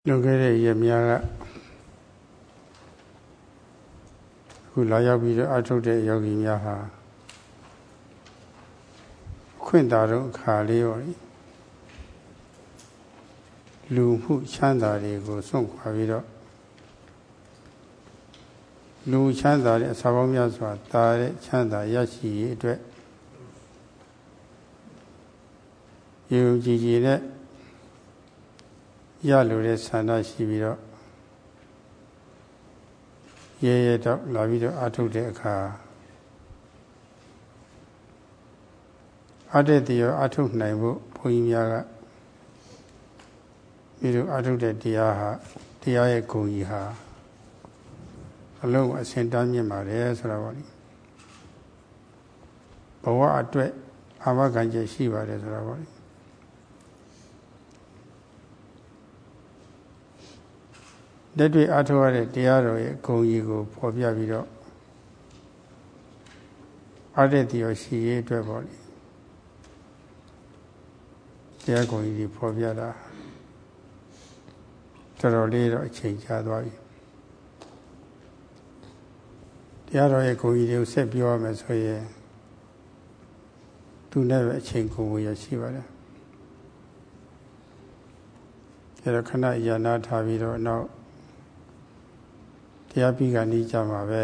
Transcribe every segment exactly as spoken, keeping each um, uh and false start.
လွန်ခဲ့တဲ့ရက်များကအခုလာရောက်ပြီးတော့အထုတ်တဲ့ယောဂီများဟာခွင့်တာတော့အခါလေးရောလူမှုချမ်းသာတွေကိုစွန့်ခွာပြီးတော့လူချမ်းသာတဲ့အစာပေါင်းများစွာတာတဲ့ချမ်းသာရရှိရေးအတွက်ယုံကြည်ကြည်နဲ့ရလိုတဲ့ဆန္ဒရှိပြီးတော့ရဲရဲတော့လာပြီးတော့အထုတ်တဲ့အခါအတ္တတရောအထုတ်နိုင်ဖို့ဘုန်းကြီးများကပြီးတော့အထုတ်တဲ့တရားဟာတရားရဲ့ဂုဏ်ကြီးဟာအလုံးအစင်တမ်းမြင့်ပါတယ်ဆိုတာပေါ့လေဘဝအတွက်အာမခံချက်ရှိပါတယ်ဆိုတာပေါ့လေလက်တွေ့အားထုတ်ရတဲ့တရားတော်ရဲ့ဂုဏ်ကြီးကိုဖော်ပြပြီးတော့အားတဲ့တရားရှိရေးအတွက်ပေါ့လေတရားဂုဏ်ကြီးဖော်ပြတာတော်တော်လေးတော့အချိန်ကြာသွားပြီတရားတော်ရဲ့ဂုဏ်ကြီးတွေကိုဆက်ပြောရမယ်ဆိုရင်သူနဲ့ပဲအချိန်ကုန်ဝေရရှိပါတယ်အဲတော့ခဏရနာထားပြီးတော့နောက်တရားပြီးကနေကြမှာပဲ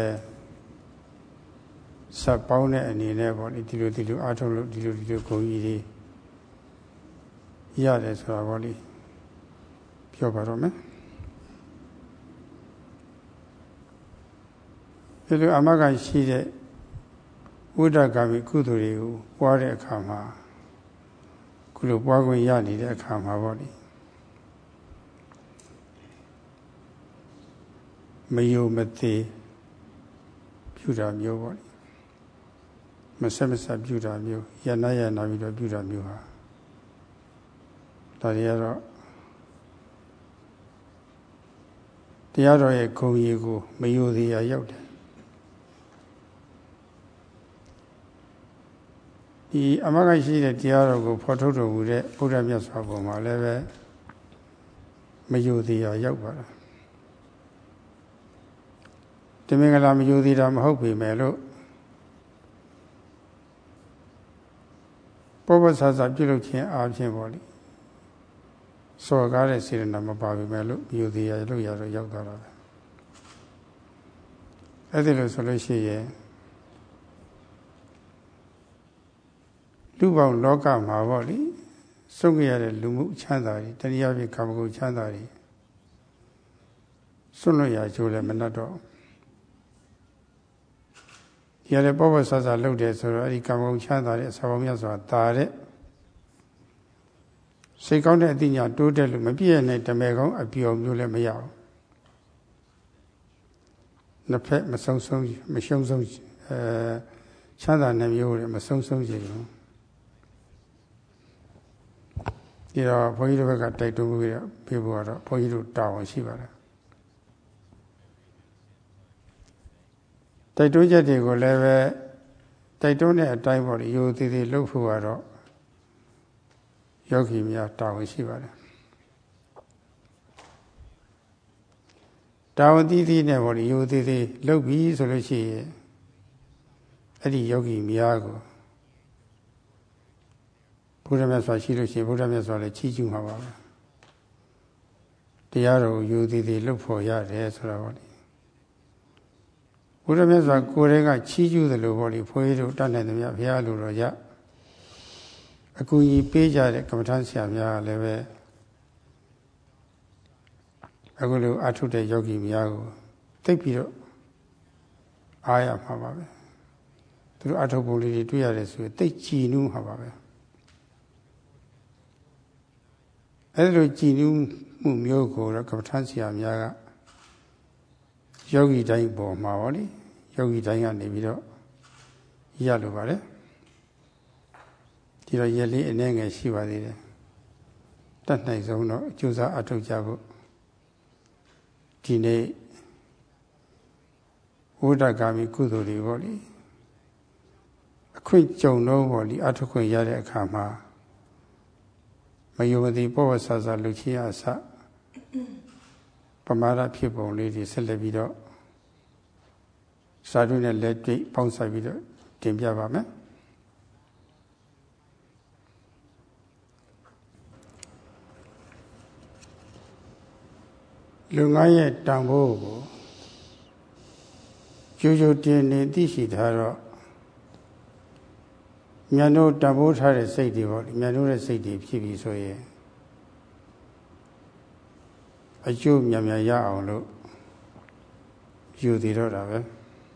စပ်ပေါင်းတဲ့အနေနဲ့ပေါ့လေဒီလိုဒီလိုအားထုတ်လို့ဒီလိုဒီလိုဂုဏ်ကြီးတွေရတယ်ဆိုတာပေါ့လေပြောပါတော့မယ်ဒီလိုအမဂ္ဂရှိတဲ့ဝိဒဂါမိကုသိုလ်တွေကိုပွားတဲ့အခါမှာခုလိုပွားခွင့်ရနေတဲ့အခါမှာပေါ့လေမယုံမသေးပြုတာမျိုးပေါ့မဆက်မဆက်ပြုတာမျိုးရနာရနာပြီးတော့ပြုတာမျိုးဟာဒါတွေကတော့တရားတော်ရဲ့ဂုဏ်ကြီးကိုမယုံသေးရရောက်တယ်ဒီအမဂ္ဂရှိတဲ့တရားတော်ကိုဖော်ထုတ်တော်မူတဲ့ဘုရားမြတ်စွာဘုရားမှာလည်းပဲမယုံသေးရရောက်ပါလားတမင်္ဂလာမယုံသေးတာမဟုတ်ပေမဲ့လို့ပောပဆာဆာပြုလုပ်ခြင်းအားဖြင့်ပေါ့လေစော်ကားတဲ့စေတနာမပါပေမဲ့လို့မယုံသေးရလို့ရတော့ရောက်သွားတာပဲအဲ့ဒီလိုဆိုလို့ရှိရင်လူပေါင်းလောကမှာပေါ့လေဆုံးခဲ့ရတဲ့လူမှုချမ်းသာတွေတဏှာဖြစ်ကာမဂုဏ်ချမ်းသာတွေစွန့်လွတ်ရကြိုးလည်းမနှတ်တော့ဒီရတဲ့ပောပဆာဆာလုပ်တယ်ဆိုတော့အဲ့ဒီကာမဂုဏ်ချမ်းသာတဲ့အစာပေါင်းများစွာတာတဲ့စိတ်ကောင်းတဲ့အသိဉာဏ်တိုးတက်လို့မပြည့်ရတဲ့ဓမေကောင်းအပြောင်းမျိုးလည်းမရဘူးနှစ်ဖက်မဆုံးဆုံးမရှုံးဆုံးအဲချမ်းသာတဲ့မျိုးတွေမဆုံးဆုံးစေဘူးဒီတော့ဘုန်းကြီးတို့ဘက်ကတိုက်တွန်းပြီးတော့ပြေဖို့ကတော့ဘုန်းကြီးတို့တာဝန်ရှိပါတယ်တိုက်တွန်းချက်တွေကိုလည်းပဲတိုက်တွန်းတဲ့အတိုင်းပေါ့လေရိုးသေးသေးလုပ်ဖို့ကတော့ယောဂီများတာဝန်ရှိပါတယ်တာဝန်တည်တည်နဲ့ပေါ့လေရိုးသေးသေးလုပ်ပြီးဆိုလို့ရှိရင်အဲ့ဒီယောဂီများကိုဘုရားမြတ်စွာရှိလို့ရှိရင်ဘုရားမြတ်စွာလည်းချီးကျူးမှာပါပဲတရားတော်ရိုးသေးသေးလုပ်ဖို့ရတယ်ဆိုတာပေါ့လေဘုရားမြတ်စွာကိုယ်တည်းကချီးကျူးတယ်လို့ပေါ့လေဘုန်းကြီးတို့တတ်နိုင်တယ်များဘုရားလိုတော်ရအကူအညီပေးကြတဲ့ကမ္မထဆရာများလည်းပဲအခုလိုအထုတဲ့ယောဂီများကိုသိပြီးတော့အားရမှာပါပဲသူတို့အထုပုံလေးတွေတွေ့ရတယ်ဆိုရင်သိကြည်နူးမှာပါပဲအဲဒီလိုကြည်နူးမှုမျိုးကိုတော့ကမ္မထဆရာများကယောဂီတိုင်းပေါ်မှာပေါ့လေယောဂီတိုင်းကနေပြီးတော့ရလိုပါတယ်ဒီတော့ရက်လေးအနေငယ်ရှိပါသေးတယ်တတ်နိုင်ဆုံးတော့အကျိုးစားအထောက်ကြဖို့ဒီနေ့ဝိဒဂါမိကုသိုလ်တွေပေါ့လေအခွင့်ကြုံတော့ပေါ့လေအထောက်ခွင့်ရတဲ့အခါမှာမယုံမသိပောဝဆာဆာလူချင်းအစပမာဒဖြစ်ပုံလေးတွေဆက်လက်ပြီးတော့စာတို့နဲ့လက်တွေ့ပေါင်းစပ်ပြီးတော့တင်ပြပါမယ်လူငါရဲ့တန်ဖိုးကိုကျိုးကျိုးတင်နေသိရှိထားတော့မြန်တို့တန်ဖိုးထားတဲ့စိတ်တွေပေါ့မြန်တို့ရဲ့စိတ်တွေဖြစ်ပြီးဆိုရင်အကျိုးမြန်မြန်ရအောင်လို့ယူတည်တော့တာပဲ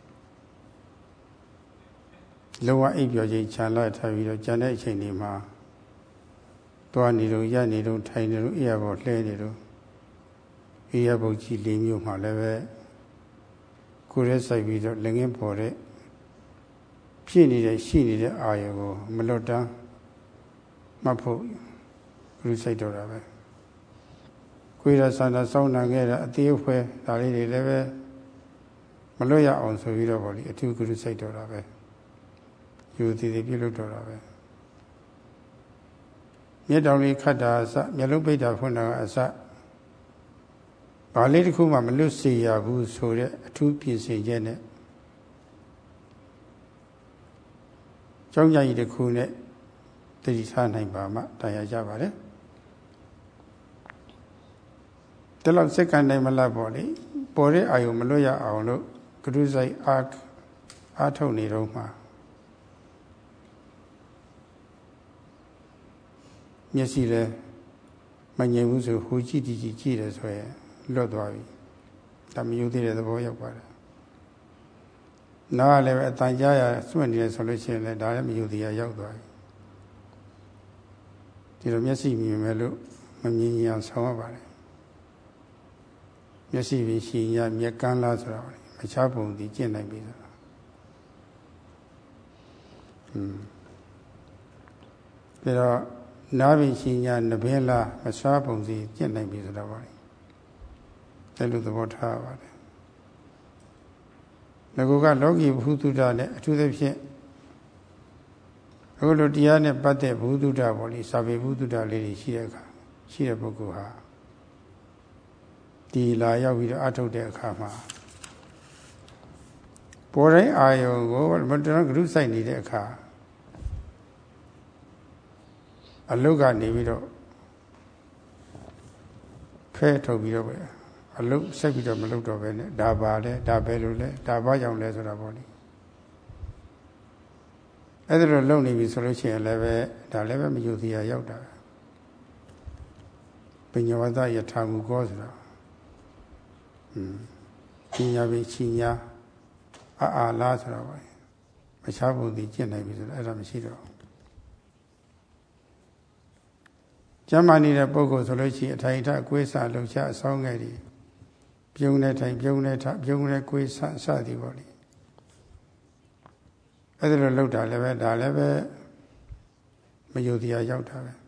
လောကအိပ်ပျော်ခြင်းခြံလိုက်ထားပြီးတော့ကြံတဲ့အချိန်တွေမှာသွားနေတော့ရနေတော့ထိုင်နေတော့အေးရပေါ်လှဲနေတော့အေးရပုတ်ကြီးလေးမျိုးမှလည်းပဲကိုယ်ရဲ့စိုက်ပြီးတော့လည်းငင်းပေါ်တဲ့ဖြစ်နေတဲ့ရှိနေတဲ့အာရုံကိုမလွတ်တမ်းမှတ်ဖို့လူစိတ်တော့တာပဲကိုယ်ရဆန္ဒစောင်းနာခဲ့တာအသေးအဖွဲဒါလေးတွေလည်းပဲမလွတ်ရအောင်ဆိုပြီးတော့ဗောလေအထူးကုလူစိတ်တော့တာပဲယူတည်တည်ပြုလုပ်တော့တာပဲမျက်တောင်လေးခတ်တာအစမျက်လုံးပိတ်တာဖွင့်တာအစဘာလေးတစ်ခုမှမလွတ်စေရဘူးဆိုတဲ့အထူးပြင်ဆင်ချက်နဲ့ကျောင်းကြကြီးတစ်ခုနဲ့တည်ထားနိုင်ပါမှတရားကြပါတယ်တလောက်စက္ကန့်တိုင်းမလတ်ပေါ့လေပေါ်တဲ့အာယုံမလွတ်ရအောင်လို့ကရုစိုက်အားအားထုတ်နေတော့မှမျက်စိလည်းမငြိမ်ဘူးဆိုဟိုကြည့်ကြည့်ကြည့်ကြည့်တယ်ဆိုရင်လွတ်သွားပြီဒါမယူသေးတဲ့သဘောရောက်ပါတယ်နားလည်းပဲအတန်ကြားရစွန့်နေတယ်ဆိုလို့ရှိရင်လည်းဒါလည်းမယူသေးရရောက်သွားပြီဒီလိုမျက်စိမြင်မယ်လို့မမြင်ရင်ဆောင်ရပါတယ်မျက်စိပြီးရှိရမျက်ကန်းလားဆိုတော့မချပုံဒီကျင့်နိုင်ပြီဆိုတော့อืมပြီးတော့နားပြီးရှိရနဘင်းလားမချပုံစီကျင့်နိုင်ပြီဆိုတော့ဗောလေအဲ့လိုသဘောထားပါတယ်ငါကလောကီဘုသူတ္တနဲ့အထူးသဖြင့်အခုလိုတရားနဲ့ပတ်သက်ဘုသူတ္တဗောလေစာပေဘုသူတ္တလေးတွေရှိတဲ့အခါရှိတဲ့ပုဂ္ဂိုလ်ဟာဒီလာရောက်ပြီးတော့အထုတ်တဲ့အခါမှာပေါ်တိုင်းအာယုံကိုမတန်းကရုစိုက်နေတဲ့အခါအလုတ်ကနေပြီးတော့ဖဲထုတ်ပြီးတော့ပဲအလုတ်ဆက်ပြီးတော့မလုပ်တော့ပဲနဲ့ဒါပါလဲဒါပဲလို့လဲဒါဘာကြောင့်လဲဆိုတာပေါ့လေအဲ့ဒါလိုလုပ်နေပြီဆိုလို့ရှိရင်လည်းပဲဒါလည်းပဲမယုံသေးရရောက်တာပညာဝတ္တယထာမူကောဆိုတာอืมပညာပဲချီညာအာအာလားဆိုတာပါမချဘူးဒီကျင့်နိုင်ပြီဆိုတော့အဲ့ဒါမရှိတော့ကျမ်းမာနေတဲ့ပုဂ္ဂိုလ်ဆိုလို့ရှိရင်အထိုင်ထအကွေးဆလှုပ်ရှားအဆောင်ငယ်တွေပြုံးတဲ့ထိုင်ပြုံးတဲ့ထပြုံးတဲ့ကွေးဆစသည်ပေါ့လေအဲ့ဒါလိုလှုပ်တာလည်းပဲဒါလည်းပဲမယုံတရားရောက်တာပဲ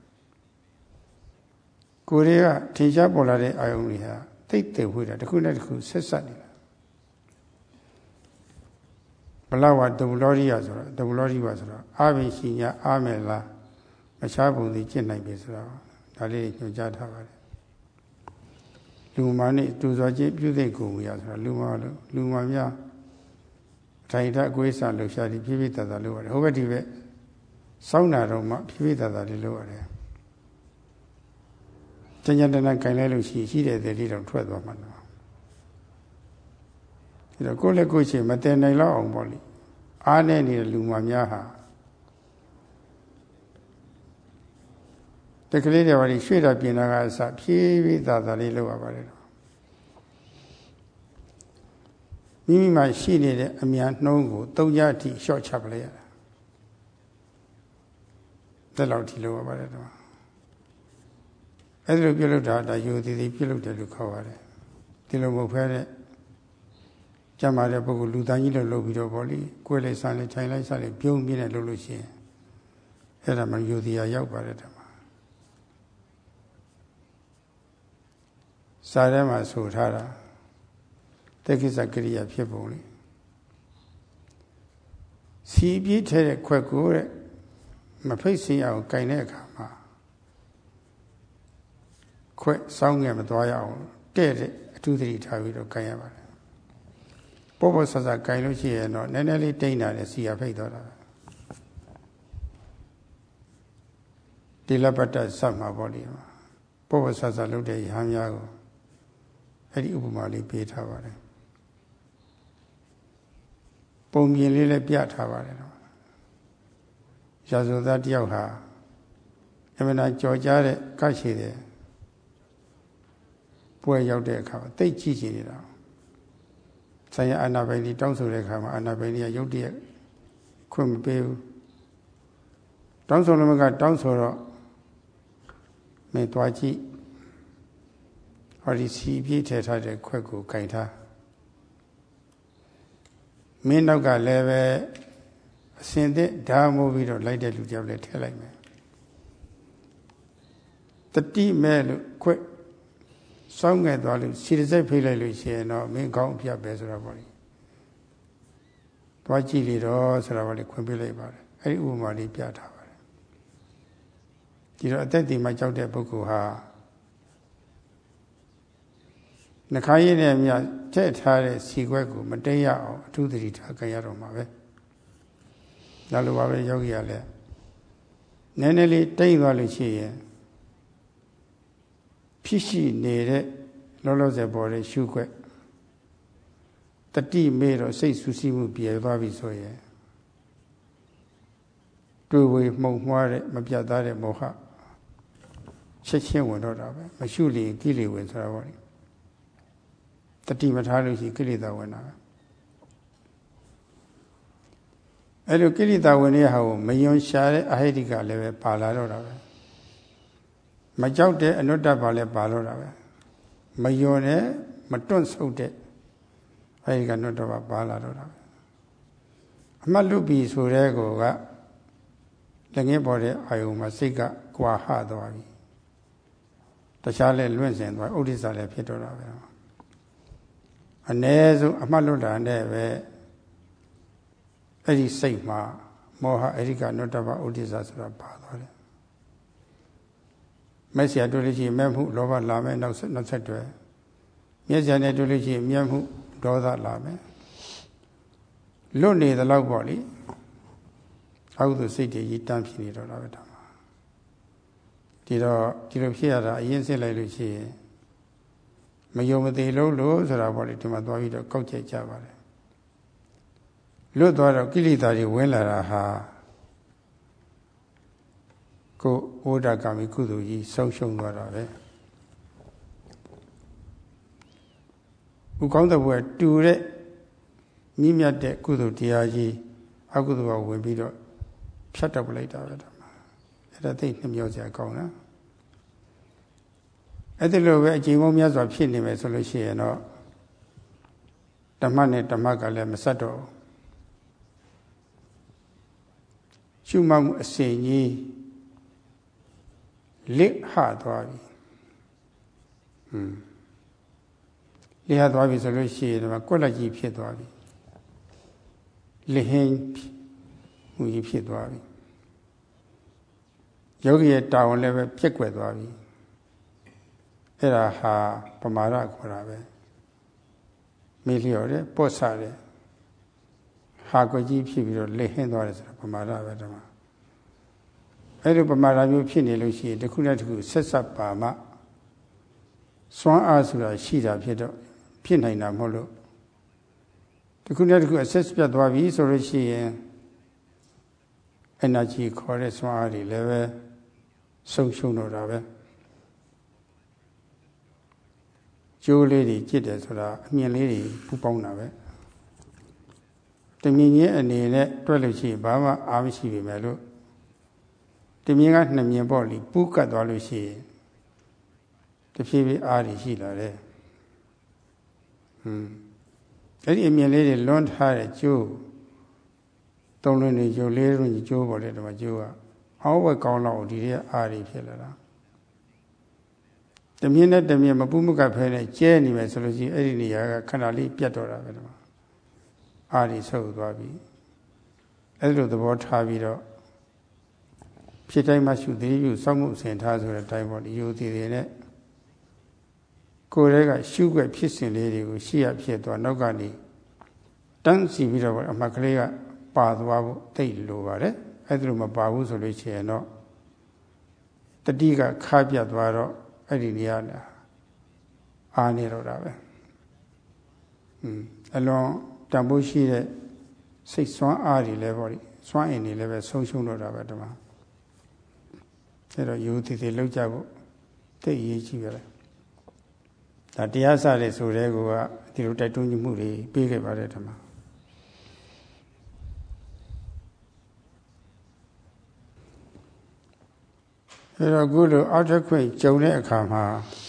ကိုယ်တွေကထင်ရှားပေါ်လာတဲ့အာယုံတွေဟာသိတဲ့ဝိတာတစ်ခုနဲ့တစ်ခုဆက်ဆက်နေတာဘလောက်ဝဒုလောရိယဆိုတော့ဒုလောရိယဆိုတော့အာဘိရှိညာအာမယ်လားမချပုံစီကျင့်နိုင်ပြီဆိုတော့ဒါလေးညွှန်ကြားထားပါတယ်လူမာနဲ့တူစွာချင်းပြုသိကိုမူရဆိုတော့လူမာလို့လူမာများအထိုင်ထအကွေးဆလှူရှားပြီးပြည့်ပြည့်တတ်တာလို့ရတယ်ဟိုဘက်ဒီဘက်စောင်းတာတော့မှပြည့်ပြည့်တတ်တာလေးလို့ရတယ်ကျန်ကျန်တန်းတန်းခိုင်လိုက်လို့ရှိရှိတဲ့သေးလေးတော့ထွက်သွားမှာတော့ဒီတော့ကိုယ့်လက်ကိုယ်ချင်းမတည်နိုင်တော့အောင်ပေါ့လေအားနဲ့နေတဲ့လူမာများဟာတကလေးတွေပါလိရွှေ့တာပြင်တာကအစဖြည်းဖြည်းသာသာလေးလုပ်ရပါတယ်တော့မိမိမှာရှိနေတဲ့အမြန်နှုံးကိုသုံးကြအထိရှော့ချပလိုက်ရတာဒါလောက်ထိလုပ်ရပါတယ်တော့အဲ့ဒါလိုပြုလုပ်တာဒါယူသည်သည်ပြုလုပ်တယ်လို့ခေါ်ပါတယ်ဒီလိုမဟုတ်ဖဲတဲ့ကျမ်းမာတဲ့ပုဂ္ဂိုလ်လူသားကြီးလို့လုပ်ပြီးတော့ဗောလေကိုယ်လေးစားလေးထိုင်လိုက်စားလေးပြုံးပြင်းနဲ့လုပ်လို့ရှိရင်အဲ့ဒါမှယူသည်ရရောက်ပါတယ်တဲ့စာထဲမှာဆိုထားတာတက္ကိစ္စကရိယာဖြစ်ပုံလေစီပြည့်ထဲတဲ့ခွက်ကိုတဲ့မဖိတ်စင်းအောင်ကင်တဲ့အခါမှာခွက်စောင်းငယ်မသွားရအောင်တဲ့တဲ့အထူးသတိထားပြီးတော့ကိုင်ရပါတယ်ပေါ့ပေါ့ဆဆကိုင်လို့ရှိရင်တော့နည်းနည်းလေးတိမ့်တာနဲ့စီရဖိတ်သွားတာဒီလပတ္တစတ်မှာပေါ့လေပေါ့ပေါ့ဆဆလုပ်တဲ့ရဟန်းများကိုအဲ့ဒီဥပမာလေးပေးထားပါတယ်ပုံမြင်လေးလည်းပြထားပါတယ်တော့ရာဇဝသားတယောက်ဟာအမှန်တရားကြော်ကြားတဲ့ကရှိတဲ့ပွဲရောက်တဲ့အခါတိတ်ကြည့်ချင်နေတာဆိုင်ရာအာနာပိုင်ကြီးတောင်းဆိုတဲ့အခါမှာအာနာပိုင်ကြီးကရုတ်တရက်ခွင့်မပေးဘူးတောင်းဆိုလို့မကတောင်းဆိုတော့မင်းသွားကြည့်ဟောဒီစီပြေးထည့်ထားတဲ့ခွက်ကိုကင်ထားမင်းနောက်ကလည်းပဲအစင်သက်ဓာမိုးပြီးတော့လိုက်တဲ့လူကြောက်လည်းထည့်လိုက်မယ်တတိမဲ့လို့ခွက်စောင်းငယ်သွားလို့စီရစိတ်ဖိလိုက်လို့ရှိရင်တော့မင်းကောင်းအပြတ်ပဲဆိုတော့ပေါ့လေသွားကြည့်လေတော့ဆိုတော့ပေါ့လေခွင့်ပေးလိုက်ပါတယ်အဲ့ဒီဥပမာလေးပြထားပါတယ်ဒီတော့အသက်ဒီမှာကြောက်တဲ့ပုဂ္ဂိုလ်ဟာနှခါရည်နဲ့မြထည့်ထားတဲ့စီခွက်ကိုမတိတ်ရအောင်အထူးသတိထားကြရတော့မှာပဲဒါလိုပါပဲယောဂီရလဲနည်းနည်းလေးတိတ်သွားလို့ရှိရင်ဖြစ်ရှိနေတဲ့လောလောဆယ်ပေါ်တဲ့ရှုခွက်တတိမေတော့စိတ်ဆူဆီးမှုပြေသွားပြီဆိုရင်တွေ့ဝေမှုံမှားတဲ့မပြတ်သားတဲ့မောဟချက်ချင်းဝင်တော့တာပဲမရှုလျင်ကိလေဝင်ဆိုတာပေါ့လေတတိမထားလို့ရှိရင်ကိလေသာဝင်တာပဲအဲ့လိုကိလေသာဝင်တဲ့ဟာကိုမယွန်ရှာတဲ့အဟိတိကလည်းပဲပါလာတော့တာပဲမကြောက်တဲ့အနုတ္တပါလည်းပါတော့တာပဲမယွန်နဲ့မတွန့်ဆုတ်တဲ့အဟိတိကနုတ္တပါပါလာတော့တာပဲအမှတ်လွတ်ပြီဆိုတဲ့ကောကလည်းငင်းပေါ်တဲ့အာယုံမှာစိတ်ကကွာဟသွားပြီတခြားလဲလွင့်စင်သွားဥဒိစ္စလည်းဖြစ်တော့တာပဲအ ਨੇ ဆုံးအမှတ်လွတ်တာနဲ့ပဲအဲ့ဒီစိတ်မှာမောဟအရိကနုတ္တပဥဒိစ္စဆိုတာပါသွားတယ်မက်ဆီယာတွေ့လို့ရှိရင်မဲ့မှုလောဘလာမယ်နောက်နောက်ဆက်တွဲမျက်စိနဲ့တွေ့လို့ရှိရင်မျက်မှုဒေါသလာမယ်လွတ်နေသလောက်ပေါ့လေအကုသိုလ်စိတ်တွေကြီးတန်းဖြစ်နေတော့တာပဲဒါမှဒီတော့ဒီလိုဖြစ်ရတာအရင်စစ်လိုက်လို့ရှိရင်မယုံမသိလို့လို့ဆိုတာပေါ့လေဒီမှာသွားပြီးတော့ကောက်ချက်ကြပါတယ်လွတ်သွားတော့ကိလေသာတွေဝင်လာတာဟာကိုဝိဒကာမိကုသိုလ်ကြီးဆုံးရှုံးသွားတာပဲဥကောင်းတဲ့ဘဝတူတဲ့မြင့်မြတ်တဲ့ကုသိုလ်တရားကြီးအကုသိုလ်ကဝင်ပြီးတော့ဖြတ်တော့ပလိုက်တာပဲဒါမှအဲ့ဒါသိနှမျောစရာကောင်းလားအဲ့ဒီလိုပဲအချိန်ပေါင်းများစွာဖြစ်နေမယ်ဆိုလို့ရှိရင်တော့ဓမ္မနဲ့ဓမ္မကလည်းမဆက်တော့ရှုမှတ်မှုအစဉ်ကြီးလစ်ဟသွားပြီဟွန်းလစ်ဟသွားပြီဆိုလို့ရှိရင်တော့ကွက်လက်ကြီးဖြစ်သွားပြီလဟင်းမှုကြီးဖြစ်သွားပြီယောဂီရဲ့တာဝန်လည်းပဲပြက်ကွက်သွားပြီအဲ့ဒါဟာပမာဒခေါ်တာပဲမေ့လျော့တယ်ပော့ဆတယ်ဟာကွက်ကြီးဖြစ်ပြီးတော့လဟင်းသွားတယ်ဆိုတာပမာဒပဲဓမ္မအဲ့လိုပမာဒမျိုးဖြစ်နေလို့ရှိရင်တစ်ခုနဲ့တစ်ခုဆက်ဆက်ပါမှစွမ်းအားဆိုတာရှိတာဖြစ်တော့ဖြစ်နိုင်တာမဟုတ်လို့တစ်ခုနဲ့တစ်ခုအဆက်ပြတ်သွားပြီဆိုလို့ရှိရင် energy ခေါ်တဲ့စွမ်းအားတွေလည်းပဲဆုံးရှုံးတော့တာပဲကျိုးလေးတွေจิตတယ်ဆိုတာအမြင်လေးတွေပူပေါင်းတာပဲတမြင်ချင်းအနေနဲ့တွက်လို့ရှိရင်ဘာမှအားမရှိပေမဲ့လို့တမြင်ကနှစ်မြင်ပေါ့လေပူးကတ်သွားလို့ရှိရင်တဖြည်းဖြည်းအားတွေရှိလာတယ်ဟွန်းအဲ့ဒီအမြင်လေးတွေလွန်ထားတဲ့ကျိုးသုံးလုံးနေကျိုးလေးလုံးကြီးကျိုးပေါ်တဲ့တမကျိုးကအောက်ဝက်ကောင်းတော့ဒီရဲ့အားတွေဖြစ်လာတာတမြင်နဲ့တမြင်မပူးမကတ်ဖဲနဲ့ကျဲနေမယ်ဆိုလို့ရှိရင်အဲ့ဒီနေရာကခဏလေးပြတ်တော့တာပဲတမအားတွေဆုပ်သွားပြီအဲ့လိုသဘောထားပြီးတော့ဖြစ်တိုင်းမှရှုသေးယူစောင့်မှုအစဉ်ထားဆိုတဲ့အတိုင်းပေါ့ဒီယုံသေးသေးနဲ့ကိုယ်တည်းကရှုွက်ဖြစ်စဉ်လေးတွေကိုရှေ့ရဖြစ်သွားနောက်ကနေတန်းစီပြီးတော့အမှတ်ကလေးကပါသွားဖို့တိတ်လိုပါတယ်အဲ့ဒါလိုမပါဘူးဆိုလို့ရှိရင်တော့တတိကခါပြတ်သွားတော့အဲ့ဒီနေရာအာနေတော့တာပဲอืมအလွန်တန်ဖိုးရှိတဲ့စိတ်ဆွမ်းအားတွေလည်းပေါ့လေစွမ်းအင်တွေလည်းပဲဆုံးရှုံးတော့တာပဲဒီမှာအဲ့တော့ယူသေးသေးလောက်ကြဖို့သိအရေးကြီးပါတယ်ဒါတရားစတဲ့ဆိုတဲ့ကောဒီလိုတိုက်တွန်းမှုတွေပေးခဲ့ပါတယ်ဒီမှာအဲ့တော့ခုလိုအောက်တစ်ခွင့်ကြုံတဲ့အခါမှာ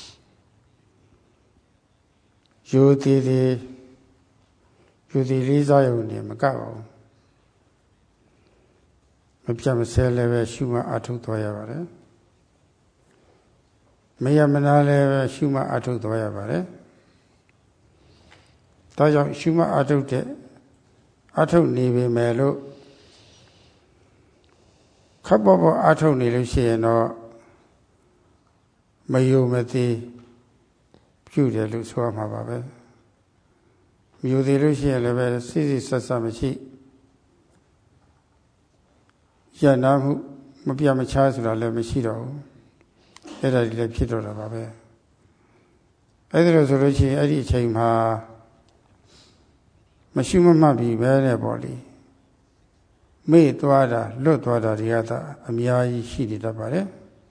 ယူသေးသေးယူသေးလေးစားရုံနဲ့မကပါဘူးမပြတ်မစဲလည်းပဲရှုမှတ်အထုတ်သွားရပါတယ်မရမနာလည်းပဲရှုမှတ်အထုတ်သွားရပါတယ်ဒါကြောင့်ရှုမှတ်အထုတ်တဲ့အထုတ်နေပေမဲ့လို့ခပ်ပေါ်ပေါ်အထုတ်နေလို့ရှိရင်တော့မယုံမသိပြုတယ်လို့ဆိုရမှာပါပဲမယုံသေးလို့ရှိရင်လည်းပဲစိစိဆက်ဆက်မရှိရနာမှုမပြမချားဆိုတာလည်းမရှိတော့ဘူးအဲ့ဒါကြီးလည်းဖြစ်တော့တာပါပဲအဲ့ဒါလို့ဆိုလို့ရှိရင်အဲ့ဒီအချိန်မှာမရှိမမှတ်ပြီးပဲနဲ့ပေါ့လေမေ့သွားတာလွတ်သွားတာတွေကသာအများကြီးရှိနေတတ်ပါတယ်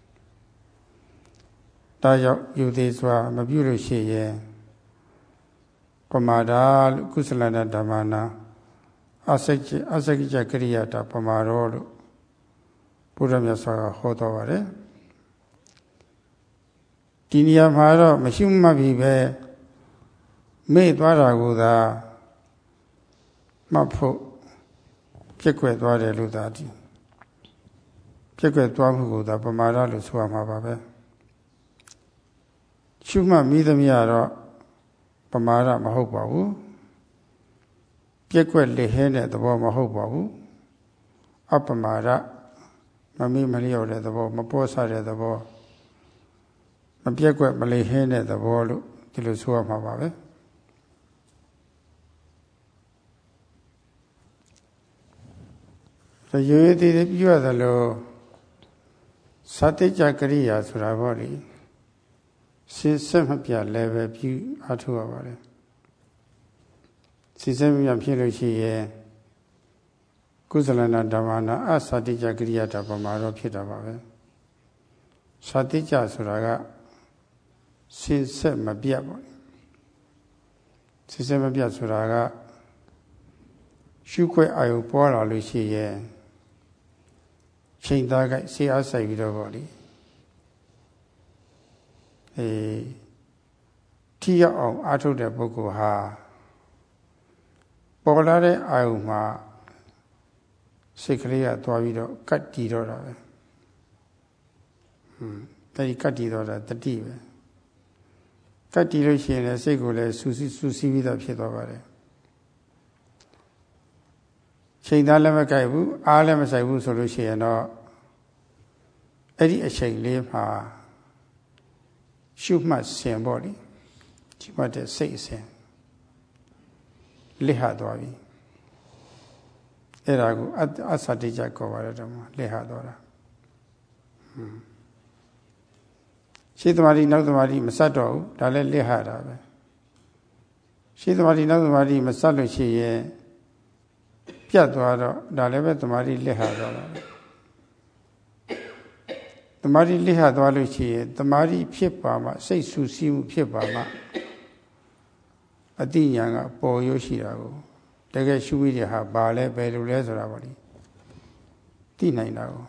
ဒါကြောင့်ယူသေးစွာမပြုလို့ရှိရင်ပမာဒလို့ကုသလနာဓမ္မနာအစိတ်အစိတ်ကြကရိယာတာပမာရောလို့ဘုရားမြတ်စွာကဟောတော်ပါတယ်ဒီနေရာမှာတော့မရှိမှတ်ပြီးပဲမေ့သွားတာကိုသာမှတ်ဖို့ပြက်ကွက်သွားတယ်လို့သာဒီပြက်ကွက်သွားမှုကိုသာပမာဒလို့ဆိုရမှာပါပဲရှုမှတ်မိသမျှတော့ပမာဒမဟုတ်ပါဘူးပြက်ကွက်လက်ဟဲတဲ့သဘောမဟုတ်ပါဘူးအပမာဒမမိမလျော့တဲ့သဘောမပေါ်ဆတဲ့သဘောမပြက်ကွက်မလေးဟင်းတဲ့သဘောလို့ဒီလိုဆိုရမှာပါပဲဒါရွေးသေးသေးပြရသလိုသတိကြကရိယာဆိုတာပေါ့လေစိစက်မပြလည်းပဲပြုအားထုတ်ရပါတယ်စိစက်မပြဖြစ်လို့ရှိရင်ကုသလနာဓမ္မနာအသတိကြကရိယာတာပမာတော့ဖြစ်တာပါပဲသတိကြဆိုတာကစိစက်မပြပေါ့စိစက်မပြဆိုတာကရှုခွဲအာယုပေါ်လာလို့ရှိရင်ချိန်သားကဆေးအားဆိုင်ပြီးတော့ပေါ့လေအဲထိရောက်အောင်အားထုတ်တဲ့ပုဂ္ဂိုလ်ဟာပေါ်လာတဲ့အာယုမှာစိတ်ကလေးကသွားပြီးတော့ကတ်တည်တော့တာပဲဟွန်းအဲဒီကတ်တည်တော့တာတတိပဲကတ်တည်လို့ရှိရင်လည်းစိတ်ကိုလည်းစူးစီးစူးစီးပြီးတော့ဖြစ်သွားပါတယ်ချိန်သားလည်းမကြိုက်ဘူးအားလည်းမဆိုင်ဘူးဆိုလို့ရှိရင်တော့အဲ့ဒီအချိန်လေးမှာရှုမှတ်စဉ်ပေါ့လေဒီမှတ်တဲ့စိတ်အစဉ်လက်ဟသွားပြီအဲ့ဒါကိုအသတိကြခေါ်ပါတယ်တော့လက်ဟသွားတာဟွန်းရှေးသမာဓိနောက်သမာဓိမစတော့ဘူးဒါလည်းလက်ဟတာပဲရှေးသမာဓိနောက်သမာဓိမစလို့ရှိရင်ပြတ်သွားတော့ဒါလည်းပဲသမာဓိလက်ဟသွားတာပဲသမာဓိလက်ဟသွားလို့ရှိရင်သမာဓိဖြစ်ပါမှစိတ်ဆူဆီးမှုဖြစ်ပါမှအတိညာကပေါ်ရွရှိတာကိုတကယ်ရှုမိတဲ့ဟာဘာလဲဘယ်လိုလဲဆိုတာပေါ့လေသိနိုင်တာကို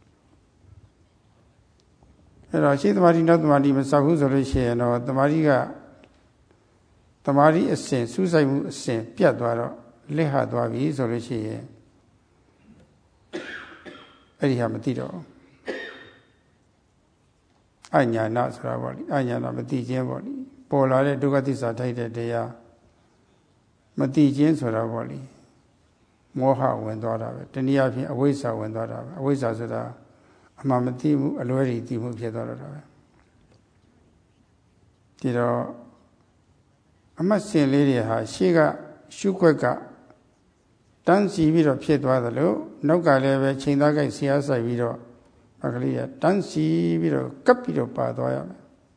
အဲ့တော့ရှေးသမာဓိနောက်သမာဓိမစဘူးဆိုလို့ရှိရင်တော့သမာဓိကသမာဓိအစဉ်စူးစိုက်မှုအစဉ်ပြတ်သွားတော့လက်ဟသွားပြီဆိုလို့ရှိရင်အဲ့ဒီဟာမသိတော့အညာနာဆိုတာပေါ့လေအညာနာမသိခြင်းပေါ့လေပေါ်လာတဲ့ဒုက္ခသစ္စာထိုက်တဲ့တရားမသိခြင်းဆိုတာပေါ့လေမောဟဝင်သွားတာပဲတနည်းအားဖြင့်အဝိဇ္ဇာဝင်သွားတာပဲအဝိဇ္ဇာဆိုတာအမှန်မသိမှုအလွဲတွေသိမှုဖြစ်သွားတော့တာပဲဒီတော့အမတ်စင်လေးတွေဟာရှေ့ကရှုခွက်ကတန်းစီပြီးတော့ဖြစ်သွားသလိုနောက်ကလည်းပဲချိန်သားကြိုက်ဆရာဆိုင်ပြီးတော့မကလေးကတန်းစီပြီးတော့ကပ်ပြီးတော့ပါသွားရမယ်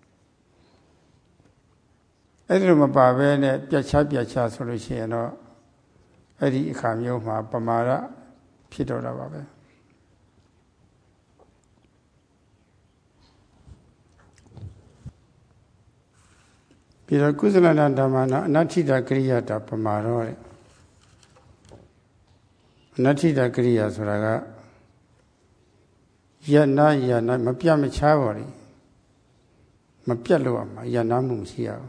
အဲ့ဒီလိုမပါဘဲနဲ့ပြတ်ချပြတ်ချဆိုလို့ရှိရင်တော့အဲ့ဒီအခါမျိုးမှာပမာဒဖြစ်တော့တာပါပဲပြီးတော့ကုသလနာဓမ္မနာအနတ္ထိတကရိယာတာပမာရောတဲ့အနတ္ထိတကရိယာဆိုတာကယနာယနာမပြတ်မချားပါလေမပြတ်လို့ရမှာယနာမှုမရှိရဘူး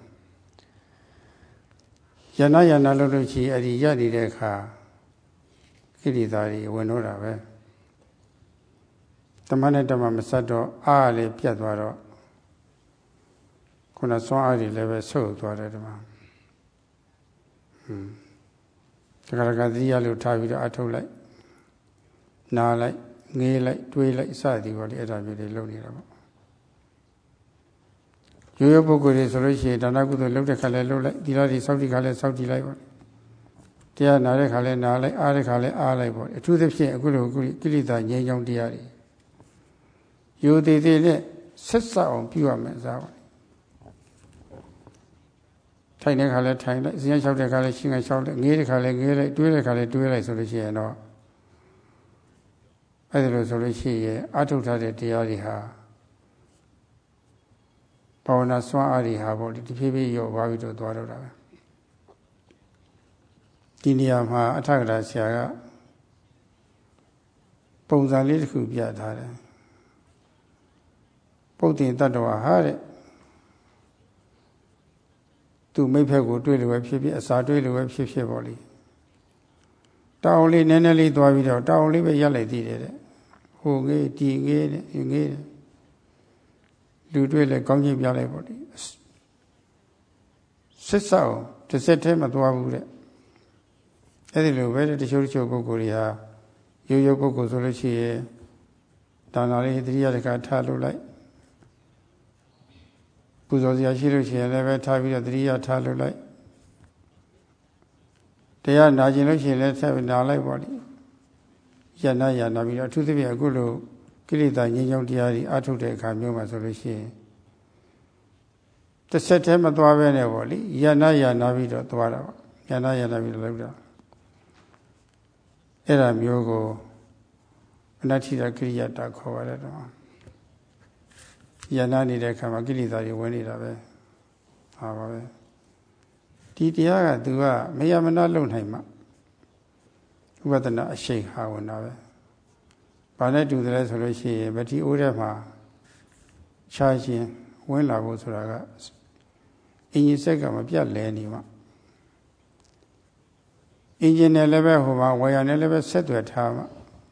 ယနာယနာလို့လို့ရှိရင်အဲ့ဒီရနေတဲ့အခါကိလေသာတွေဝင်တော့တာပဲတမန်နဲ့တမန်မဆက်တော့အားလည်းပြတ်သွားတော့ခုနစွမ်းအားတွေလည်းပဲဆုတ်သွားတယ်ဒီမှာဟွန်းတခါတခါသတိရလို့ထားပြီးတော့အထုတ်လိုက်နားလိုက်ငေးလိုက်တွေးလိုက်စသည်ပေါ့လေအဲ့ဒါမျိုးတွေလုပ်နေတာပေါ့ရိုးရိုးပုဂ္ဂိုလ်တွေဆိုလို့ရှိရင်ဒါနကုသိုလ်လုပ်တဲ့ခါလဲလုပ်လိုက်သီလတွေစောင့်တည်ခါလဲစောင့်တည်လိုက်ပေါ့တရားနာတဲ့ခါလဲနားလိုက်အားတဲ့ခါလဲအားလိုက်ပေါ့အထူးသဖြင့်အခုလိုကိလေသာငြိမ်းချောင်းတရားတွေယိုသေးသေးနဲ့ဆက်ဆက်အောင်ပြုရမယ်စားပါထိုင်တဲ့ခါလဲထိုင်လိုက်ဇင်းလျှောက်တဲ့ခါလဲရှင်းကလျှောက်လိုက်ငေးတဲ့ခါလဲငေးလိုက်တွေးတဲ့ခါလဲတွေးလိုက်ဆိုလို့ရှိရင်တော့အဲ့ဒါလို့ဆိုလို့ရှိရင်အထုတ်ထားတဲ့တရားတွေဟာဘာဝနာစွမ်းအားတွေဟာပေါ့ဒီဖြည်းဖြည်းရောသွားပြီးတော့သွားတော့တာပဲဒီနေရာမှာအထက်ကရာဆရာကပုံစံလေးတစ်ခုပြထားတယ်ပုဒ်တင်တတ္တဝါဟာတဲ့သူမိဖက်ကိုတွေ့လို့ပဲဖြစ်ဖြစ်အစာတွေ့လို့ပဲဖြစ်ဖြစ်ပေါ့လေတောင်းလေးနည်းနည်းလေးသွားပြီးတော့တောင်းလေးပဲရက်လိုက်သေးတယ်တဲ့ဟိုငေးဒီငေးတဲ့ငေးတဲ့လူတွေ့လဲကောင်းချင်းပြလိုက်ပေါ့လေစစ်ဆောက်တစ်စက်တည်းမသွားဘူးတဲ့အဲ့ဒီလိုပဲတချို့တချို့ပုဂ္ဂိုလ်တွေဟာရိုးရိုးပုဂ္ဂိုလ်ဆိုလို့ရှိရင်ဒါနာလေးတတိယတခါထားလို့လိုက်ပူဇော်စရာရှိလို့ရှိရင်လည်းပဲထားပြီးတော့တတိယထားလို့လိုက်တရားနာကျင်လို့ရှိရင်လည်းဆက်ပြီးနာလိုက်ပေါ့လေယနာယနာပြီးတော့အထူးသဖြင့်အခုလိုကိလေသာငြိမ်းချောင်းတရားတွေအထုတ်တဲ့အခါမျိုးမှာဆိုလို့ရှိရင်တစ်ဆက်တည်းမသွားဘဲနဲ့ပေါ့လေယနာယနာပြီးတော့သွားတာပေါ့ယနာယနာပြီးတော့လုပ်တာအဲ့ဒါမျိုးကိုအနတ္ထိတကရိယာတာခေါ်ရတယ်တော့ယနာနေတဲ့အခါမှာကိလေသာတွေဝင်နေတာပဲဟာပါပဲဒီတရားက तू ကမယမနာလုံနိုင်မှာဥပဒနာအရှိန်ဟာဝင်တာပဲဘာနဲ့တူတယ်ဆိုလို့ရှိရင်မတိအိုးထဲမှာရှားရှင်ဝင်လာဖို့ဆိုတာကအင်ဂျင်ဆက်ကမပြတ်လဲနေမှာအင်ဂျင်နဲ့လည်းပဲဟိုမှာဝါယာနဲ့လည်းပဲဆက်သွယ်ထားမှာ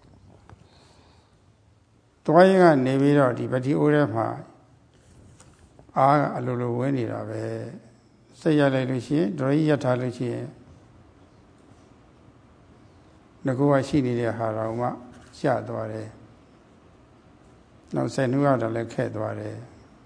တွားရင်ကနေပြီးတော့ဒီပတိအိုးထဲမှာအားအလိုလိုဝင်နေတာပဲစိတ်ရလိုက်လို့ရှိရင်ဒရရထားလို့ရှိရင်ငကောကရှိနေတဲ့ဟာတော်မှကျသွားတယ်နောက်ဆက်နှူးရတော့လည်းခက်သွားတယ်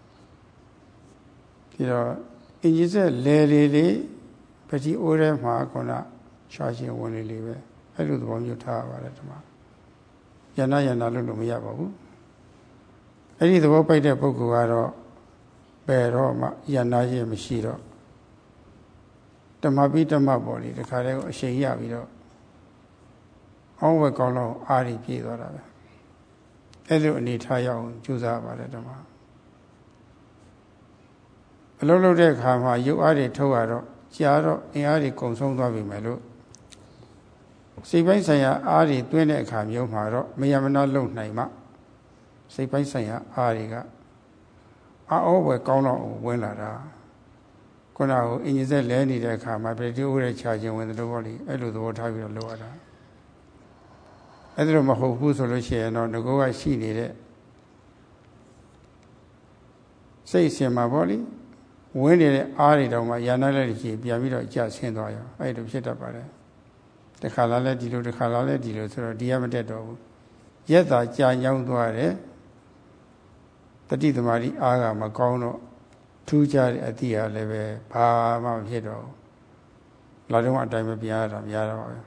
ပြီးတော့အင်ဂျင်ဆက်လဲလေလေပတိအိုးထဲမှာခုနရှားရှင်ဝင်လေလေပဲအဲ့လိုသဘောမျိုးထားပါတယ်ဒီမှာယန္နာယန္နာလို့လို့မရပါဘူးအဲ့ဒီသဘောပိုက်တဲ့ပုဂ္ဂိုလ်ကတော့ဘယ်တော့မှယန္နာရဲ့မရှိတော့ဓမ္မပိဓမ္မပေါ်လေတခါတည်းကိုအရှိန်ရပြီးတော့အောင်းဝက်ကောင်းလောက်အားရပြေးသွားတာပဲအဲ့လိုအနေထားရအောင်ကြိုးစားပါတယ်ဓမ္မအလုံးလုံးတဲ့အခါမှာရုပ်အားတွေထုတ်ရတော့ကြာတော့အင်အားတွေကုန်ဆုံးသွားပြီမယ်လို့စိတ်ပိုင်းဆိုင်ရာအားတွေတွင်းတဲ့အခါမျိုးမှာတော့မယမနာလုံနိုင်မှစိတ်ပိုင်းဆိုင်ရာအားတွေကအာအောဝယ်ကောင်းတော့ဝင်လာတာခုနကအင်ဂျင်ဆက်လဲနေတဲ့အခါမှာပတိအိုးရဲ့ခြာခြင်းဝင်တဲ့ဘောလေးအဲ့လိုသဘောထားပြီးတော့လုပ်ရတာအဲ့ဒါတော့မဟုတ်ဘူးဆိုလို့ရှိရင်တော့ငကောကရှိနေတဲ့စိတ်ရှင်မှာပေါ့လေဝင်နေတဲ့အားတွေတောင်မှယာနာလည်းရှိပြန်ပြီးတော့အကျဆင်းသွားရောအဲ့လိုဖြစ်တတ်ပါတယ်တခါလာလဲဒီလိုတခါလာလဲဒီလိုဆိုတော့ဒီရမတက်တော့ဘူးရက်သာကြာညောင်းသွားတယ်တတိသမารီအားကမကောင်းတော့ထူးခြားတဲ့အတိအလည်းပဲဘာမှမဖြစ်တော့လာတော့အတိုင်းပဲပြရတာမရတော့ပါဘူး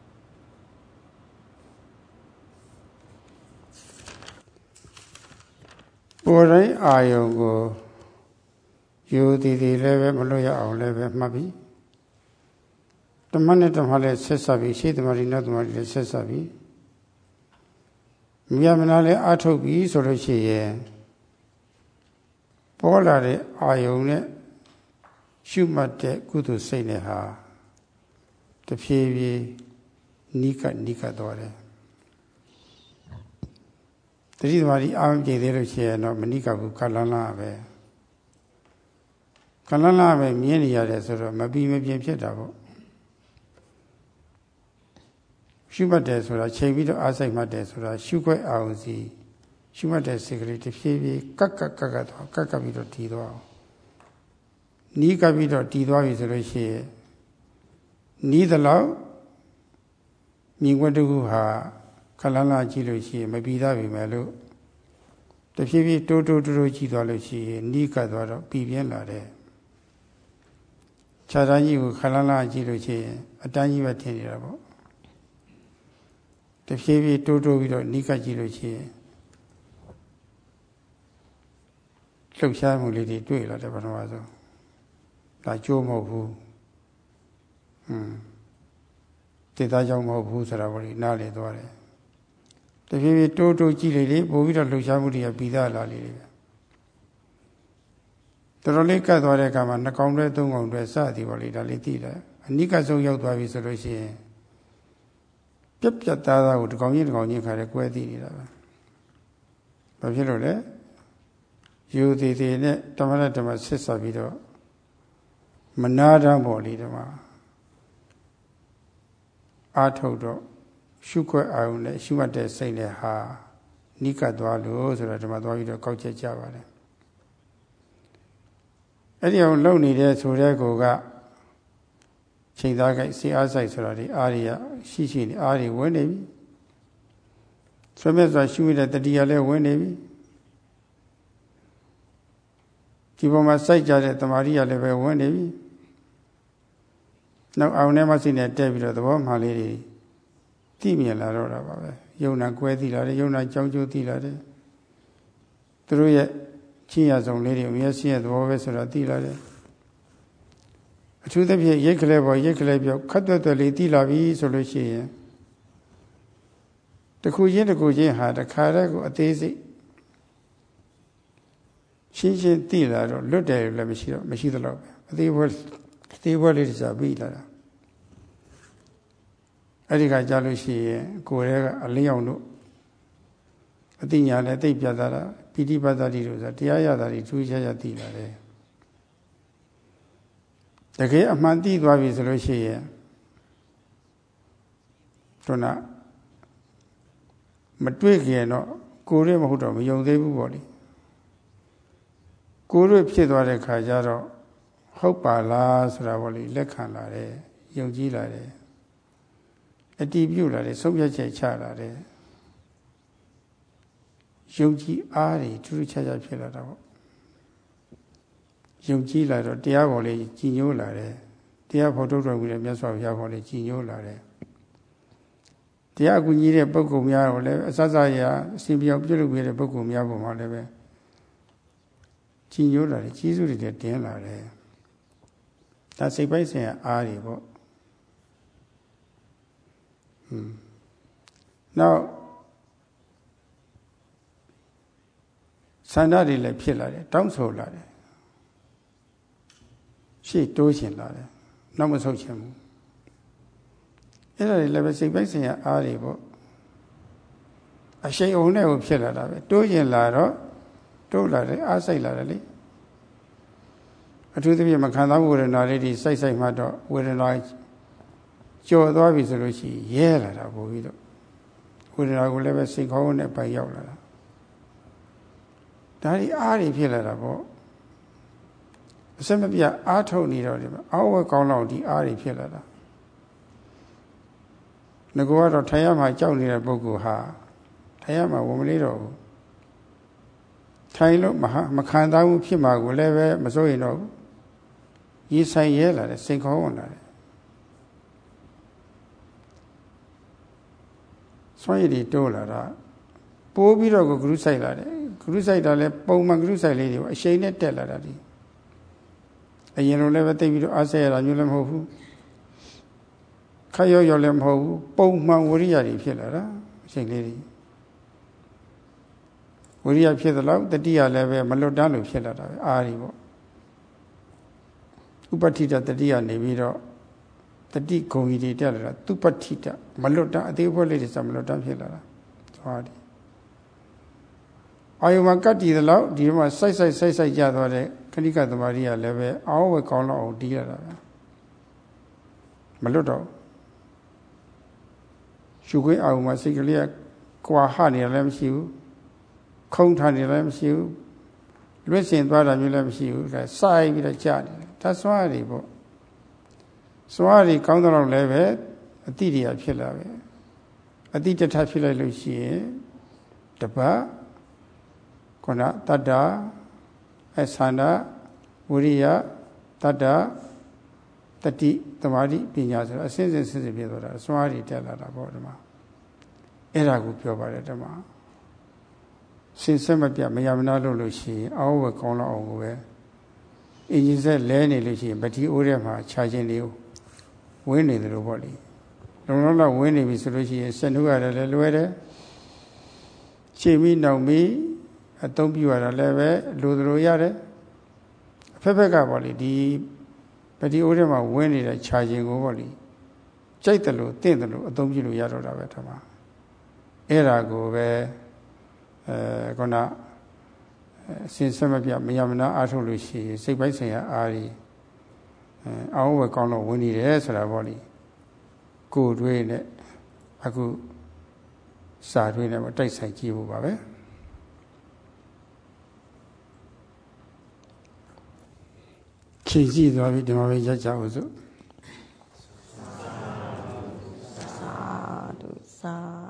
ပေါ်တိုင်းအာယုံကိုယူတည်တည်လည်းပဲမလွတ်ရအောင်လည်းပဲမှတ်ပြီးဓမ္မနဲ့ဓမ္မလည်းဆက်ဆက်ပြီးရှေ့ဓမ္မတွေနောက်ဓမ္မတွေလည်းဆက်ဆက်ပြီးမြတ်မနာလည်းအထုတ်ပြီးဆိုလို့ရှိရင်ပေါ်လာတဲ့အာယုံနဲ့ရှုမှတ်တဲ့ကုသိုလ်စိတ်နဲ့ဟာတဖြည်းဖြည်းနိကနိကသွားတယ်တတိသမารီအာမပြေသေးလို့ရှိရင်တော့မနိကဘူးကလန်းလာပဲကလန်းလာပဲမြင်နေရတယ်ဆိုတော့မပြီးမပြင်းဖြစ်တာပေါ့ရှုမှတ်တယ်ဆိုတာချိန်ပြီးတော့အားစိတ်မှတ်တယ်ဆိုတာရှုခွက်အောင်စီရှုမှတ်တဲ့စိတ်ကလေးတဖြည်းဖြည်းကက်ကက်ကက်ကသွားကက်ကပ်ပြီးတော့တည်သွားအောင်နီးကပ်ပြီးတော့တည်သွားပြီဆိုလို့ရှိရင်နီးသလောက်မြင်ွက်တခုဟာခလန်းလာကြည့်လို့ရှိရင်မပြီးသားပြီမဲ့လို့တဖြည်းဖြည်းတိုးတိုးတိုးတိုးကြည့်သွားလို့ရှိရင်နီးကပ်သွားတော့ပြီးပြင်းလာတယ်ခြားတန်းကြီးကိုခလန်းလာကြည့်လို့ရှိရင်အတန်းကြီးပဲထင်နေတာပေါ့တဖြည်းဖြည်းတိုးတိုးပြီးတော့နီးကပ်ကြည့်လို့ရှိရင်လှုပ်ရှားမှုလေးတွေတွေ့လာတယ်ပထမဆုံးဒါကြိုးမဟုတ်ဘူးဟွန်းတေသားကြောင့်မဟုတ်ဘူးဆိုတာပေါ့လေနားလည်သွားတယ်တဖြည်းဖြည်းတိုးတိုးကြည့်လေလေပို့ပြီးတော့လှုပ်ရှားမှုတွေကပြီးသားလာလေပဲတော်တော်လေးကတ်သွားတဲ့အခါမှာနှစ်ကောင်တွဲသုံးကောင်တွဲစသည်ပေါ့လေဒါလေးသိတယ်အနိကဆုံးရောက်သွားပြီဆိုလို့ရှိရင်ပြက်ပြက်သားသားကိုတစ်ကောင်ချင်းတစ်ကောင်ချင်းခါရဲကွဲသိနေတာပဲဘာဖြစ်လို့လဲယူသေးသေးနဲ့ဓမ္မနဲ့ဓမ္မဆက်ဆက်ပြီးတော့မနာတမ်းပေါ့လေဓမ္မအာထုတ်တော့ရှုခွက်အာရုံနဲ့ရှုမှတ်တဲ့စိတ်နဲ့ဟာနိကသွားလို့ဆိုတော့ဓမ္မသွားပြီးတော့ကောက်ချက်ကြပါတယ်အဲ့ဒီအောင်လုံနေတဲ့ဆိုတဲ့ကိုကချိန်သားကြိုက်စေအားဆိုင်ဆိုတာဒီအားရရှိရှိနေအားတွေဝင်နေပြီဆွေးမဲ့စွာရှုမိတဲ့တတိယလည်းဝင်နေပြီဒီပေါ်မှာစိုက်ကြတဲ့တမာရိယလည်းပဲဝင်နေပြီနောက်အောင်ထဲမှာစိနဲ့တက်ပြီးတော့သဘောမှန်လေးတွေသိမြင်လာတော့တာပါပဲယုံနာကွဲသိလာတယ်ယုံနာကြောင်းကျိုးသိလာတယ်သူတို့ရဲ့ချင်းရဆုံးလေးတွေမျက်စိရဲ့သဘောပဲဆိုတာသိလာတယ်အထူးသဖြင့်ရိတ်ကလေးပေါ်ရိတ်ကလေးပြောက်ခတ်သွက်သွက်လေးသိလာပြီဆိုလို့ရှိရင်တစ်ခုချင်းတစ်ခုချင်းဟာတခါတည်းကိုအသေးစိတ်ရှင်းရှင်းသိလာတော့လွတ်တယ်လည်းမရှိတော့မရှိသလောက်ပဲအသေးဘွယ်အသေးဘွယ်လေးတစားပြီးလာတာအဲ့ဒီကကြားလို့ရှိရင်ကိုယ်ရဲ့အလင်းအောင်တို့အသိဉာဏ်နဲ့သိပြတာပိဋိပတ်သတိတို့ဆိုတရားရတာတွေထူးခြားခြားသိလာတယ်တကယ်အမှန်သိသွားပြီဆိုလို့ရှိရင်တို့နာမတွေ့ခင်တော့ကိုယ်ရဲ့မဟုတ်တော့မယုံသေးဘူးပေါ့လေကိုယ်ရဲ့ဖြစ်သွားတဲ့ခါကျတော့ဟုတ်ပါလားဆိုတာပေါ့လေလက်ခံလာတယ်ယုံကြည်လာတယ်အတည်ပြုလာတယ်ဆုံးဖြတ်ချက်ချလာတယ်ယုံကြည်အားတွေထူးထူးခြားခြားဖြစ်လာတာပေါ့ယုံကြည်လာတော့တရားပေါ်လေးကြည်ညိုးလာတယ်တရားဖို့ထုတ်တော်မူတဲ့မြတ်စွာဘုရားပေါ်လေးကြည်ညိုးလာတယ်တရားအကူကြီးတဲ့ပုဂ္ဂိုလ်များကိုလည်းအစစရာအစဉ်ပြောင်းပြုလုပ်ပြတဲ့ပုဂ္ဂိုလ်များပေါ်မှာလည်းပဲကြည်ညိုးလာတယ်ကြီးစုတွေတင်းလာတယ်ဒါစိတ်ပိုင်းဆိုင်ရာအားတွေပေါ့ဟွန်းနောက်ဆန္ဒတွေလည်းဖြစ်လာတယ်တောင်းဆိုလာတယ်ရှေ့တိုးရှင်လာတယ်နောက်မဆုတ်ချင်ဘူးအဲ့ဒါတွေလည်းပဲစိတ်ပိုင်းဆိုင်ရာအားတွေပေါ့အရှိန်အဟုန်နဲ့ကိုဖြစ်လာတာပဲတိုးရှင်လာတော့တိုးလာတယ်အားစိတ်လာတယ်လေအထူးသဖြင့်မခံစားဝေဒနာလေးတွေစိုက်စိုက်မှတော့ဝေဒနာကြော်သွားပြီဆိုလို့ရှိရင်ရဲလာတာပို့ပြီးတော့ဝေဒနာကိုလည်းပဲစိတ်ခေါင်းနဲ့ပိုင်ရောက်လာတာဒါဒီအားတွေဖြစ်လာတာပေါ့အစမပြအားထုတ်နေတော့ဒီမှာအောက်ဝက်ကောင်းလောက်ဒီအားတွေဖြစ်လာတာငါကတော့ထိုင်ရမှာကြောက်နေတဲ့ပုဂ္ဂိုလ်ဟာထိုင်ရမှာဝင်မလေးတော့ဘူးထိုင်လို့မဟာမခံစားဘူးဖြစ်မှာကိုလည်းပဲမစိုးရင်တော့ရေးဆိုင်ရဲလာတယ်စိတ်ခေါင်းဝင်လာတယ်ဆွမ်းရည်တွေတိုးလာတာပိုးပြီးတော့ကိုဂရုစိုက်လာတယ်ဂရုစိုက်တာလည်းပုံမှန်ဂရုစိုက်လေးတွေအရှိန်နဲ့တက်လာတာဒီအရင်လိုလည်းပဲတိတ်ပြီးတော့အားဆက်ရတာမျိုးလည်းမဟုတ်ဘူးခက်ရော့ရော့လည်းမဟုတ်ဘူးပုံမှန်ဝရိယတွေဖြစ်လာတာအရှိန်လေးတွေဝိရိယဖြစ်သလောက်တတိယလည်းပဲမလွတ်တမ်းလို့ဖြစ်လာတာပဲအားရီပေါ့ဥပဋ္ဌိတတတိယနေပြီးတော့တတိဂုံကြီးတွေတက်လာတာသူပဋ္ဌိတမလွတ်တမ်းအသေးအဖွဲလေးတွေစမလွတ်တမ်းဖြစ်လာတာသွားတယ်အာယုမှာကတ်တည်သလောက်ဒီမှာစိုက်စိုက်စိုက်စိုက်ကြသွားတဲ့ခဏိကသမารိကလည်းပဲအောင်းဝဲကောင်းတော့အောင်တီးရတာပဲမလွတ်တော့ရှုခွင့်အာယုမှာစိတ်ကလေးကကွာဟနေလည်းမရှိဘူးခုံထားနေလည်းမရှိဘူးလွတ်စင်သွားတာမျိုးလည်းမရှိဘူးဒါစိုက်ပြီးတော့ကြာနေတယ်ဒါစွမ်းရည်ပေါ့စွမ်းရည်ကောင်းတော့လည်းပဲအတိတရားဖြစ်လာပဲအတိတထဖြစ်လိုက်လို့ရှိရင်တပတ်ခုနတတ္တအသန္တာဝိရိယတတ္တတတိသမာဓိပညာဆိုတော့အစဉ်စဉ်စဉ်စဉ်ပြသွားတာစွမ်းရည်တက်လာတာပေါ့ဒီမှာအဲ့ဒါကိုပြောပါတယ်ဒီမှာစင်ဆက်မပြမရမနာလို့လို့ရှိရင်အောင်းဝဲကောင်းတော့အောင်ကိုပဲအင်ဂျင်ဆက်လဲနေလို့ရှိရင်ဗတိအိုးထဲမှာခြာခြင်းလေးကိုဝင်းနေတယ်လို့ပေါ့လေလုံလောက်လောက်ဝင်းနေပြီဆိုလို့ရှိရင်စက်နှုတ်ရတယ်လည်းလွယ်တယ်ရှေ့ပြီးနောက်ပြီးအသုံးပြရတာလည်းပဲလိုသလိုရတယ်အဖက်ဖက်ကပေါ့လေဒီဗတိအိုးထဲမှာဝင်းနေတဲ့ခြာခြင်းကိုပေါ့လေကြိုက်တယ်လို့တင့်တယ်လို့အသုံးပြလို့ရတော့တာပဲထမအဲ့ဒါကိုပဲအဲခုနစင်ဆက်မပြမယမနာအားထုတ်လို့ရှိရင်စိတ်ပိုင်းဆိုင်ရာအားကြီးအဲအောင်းဝဲကောင်းတော့ဝင်နေတယ်ဆိုတာပေါ့လေကိုယ်တွေးနဲ့အခုစာတွေးနဲ့တိုက်ဆိုင်ကြည့်ဖို့ပါပဲချိန်ကြည့်သွားပြီဒီမှာပဲရက်ကြအောင်စို့သာဓုသာ